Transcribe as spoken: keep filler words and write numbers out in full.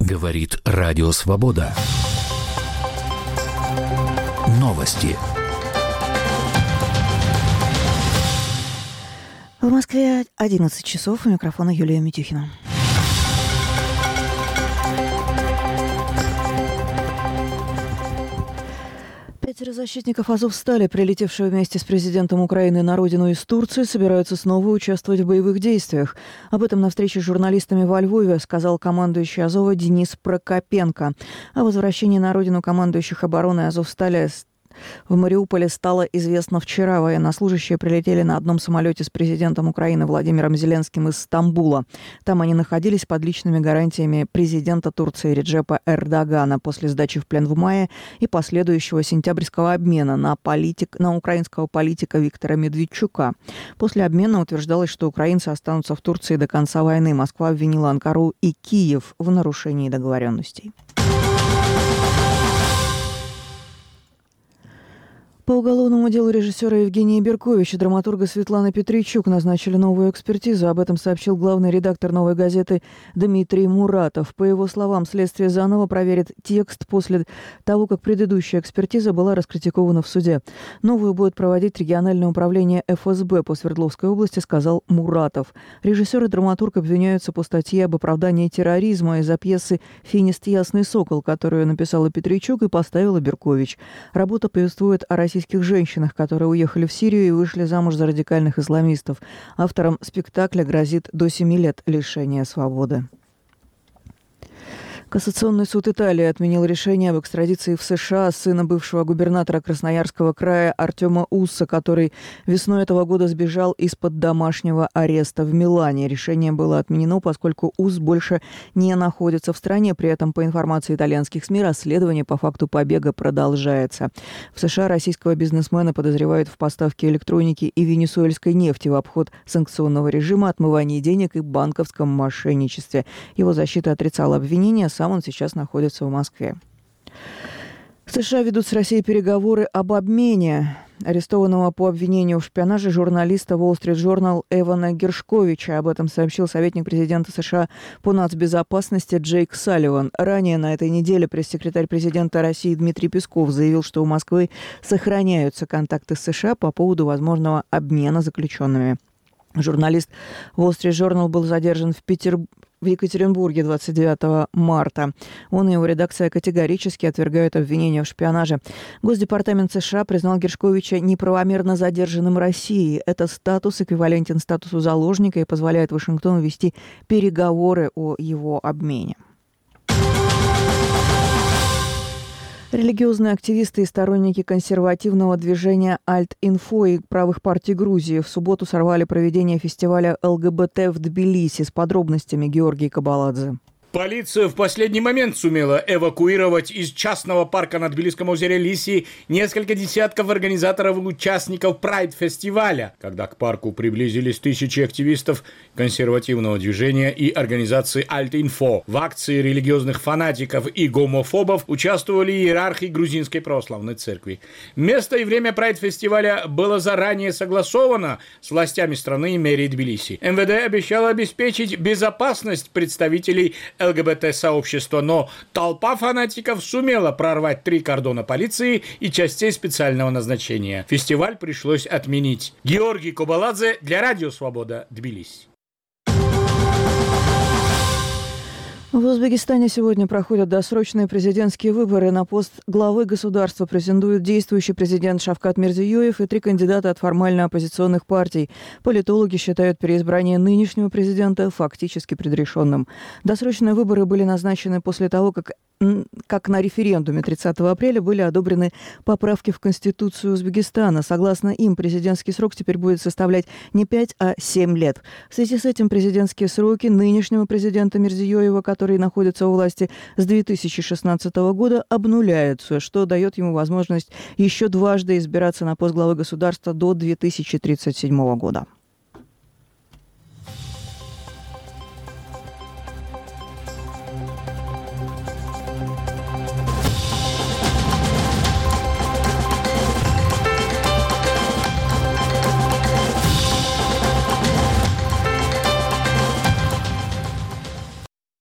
Говорит Радио Свобода. Новости. В Москве одиннадцать часов. У микрофона Юлия Митюхина. Пятеро защитников Азовстали, прилетевшие вместе с президентом Украины на родину из Турции, собираются снова участвовать в боевых действиях. Об этом на встрече с журналистами во Львове сказал командующий Азова Денис Прокопенко. О возвращении на родину командующих обороной Азовстали в Мариуполе стало известно вчера. Военнослужащие прилетели на одном самолете с президентом Украины Владимиром Зеленским из Стамбула. Там они находились под личными гарантиями президента Турции Реджепа Эрдогана после сдачи в плен в мае и последующего сентябрьского обмена на, политик, на украинского политика Виктора Медведчука. После обмена утверждалось, что украинцы останутся в Турции до конца войны. Москва обвинила Анкару и Киев в нарушении договоренностей. По уголовному делу режиссера Евгения Берковича и драматурга Светланы Петричук назначили новую экспертизу. Об этом сообщил главный редактор «Новой газеты» Дмитрий Муратов. По его словам, следствие заново проверит текст после того, как предыдущая экспертиза была раскритикована в суде. Новую будет проводить региональное управление эф эс бэ по Свердловской области, сказал Муратов. Режиссер и драматург обвиняются по статье об оправдании терроризма из-за пьесы «Финист Ясный Сокол», которую написала Петричук и поставила Беркович. Работа повествует о российском женщинах, которые уехали в Сирию и вышли замуж за радикальных исламистов. Авторам спектакля грозит до семи лет лишения свободы. Кассационный суд Италии отменил решение об экстрадиции в США сына бывшего губернатора Красноярского края Артема Усса, который весной этого года сбежал из-под домашнего ареста в Милане. Решение было отменено, поскольку Усс больше не находится в стране. При этом, по информации итальянских СМИ, расследование по факту побега продолжается. В США российского бизнесмена подозревают в поставке электроники и венесуэльской нефти в обход санкционного режима, отмывании денег и банковском мошенничестве. Его защита отрицала обвинения. Сам он сейчас находится в Москве. США ведут с Россией переговоры об обмене арестованного по обвинению в шпионаже журналиста Wall Street Journal Эвана Гершковича. Об этом сообщил советник президента США по нацбезопасности Джейк Салливан. Ранее на этой неделе пресс-секретарь президента России Дмитрий Песков заявил, что у Москвы сохраняются контакты с США по поводу возможного обмена заключенными. Журналист Wall Street Journal был задержан в Петербурге. В Екатеринбурге двадцать девятого марта. Он и его редакция категорически отвергают обвинения в шпионаже. Госдепартамент США признал Гершковича неправомерно задержанным Россией. Этот статус эквивалентен статусу заложника и позволяет Вашингтону вести переговоры о его обмене. Религиозные активисты и сторонники консервативного движения Альт-Инфо и правых партий Грузии в субботу сорвали проведение фестиваля эл гэ бэ тэ в Тбилиси. С подробностями Георгий Кабаладзе. Полиция в последний момент сумела эвакуировать из частного парка на Тбилисском озере Лиси несколько десятков организаторов и участников Прайд-фестиваля. Когда к парку приблизились тысячи активистов консервативного движения и организации Альт-Инфо. В акции религиозных фанатиков и гомофобов участвовали иерархи грузинской православной церкви. Место и время Прайд-фестиваля было заранее согласовано с властями страны и мэрией Тбилиси. эм вэ дэ обещало обеспечить безопасность представителей эл гэ бэ тэ-сообщества, но толпа фанатиков сумела прорвать три кордона полиции и частей специального назначения. Фестиваль пришлось отменить. Георгий Кабаладзе для Радио Свобода, Тбилиси. В Узбекистане сегодня проходят досрочные президентские выборы. На пост главы государства претендуют действующий президент Шавкат Мирзиёев и три кандидата от формально оппозиционных партий. Политологи считают переизбрание нынешнего президента фактически предрешенным. Досрочные выборы были назначены после того, как как на референдуме тридцатого апреля были одобрены поправки в Конституцию Узбекистана. Согласно им, президентский срок теперь будет составлять не пять, а семь лет. В связи с этим президентские сроки нынешнего президента Мирзиёева, который находится у власти с две тысячи шестнадцатого года, обнуляются, что дает ему возможность еще дважды избираться на пост главы государства до две тысячи тридцать седьмого года.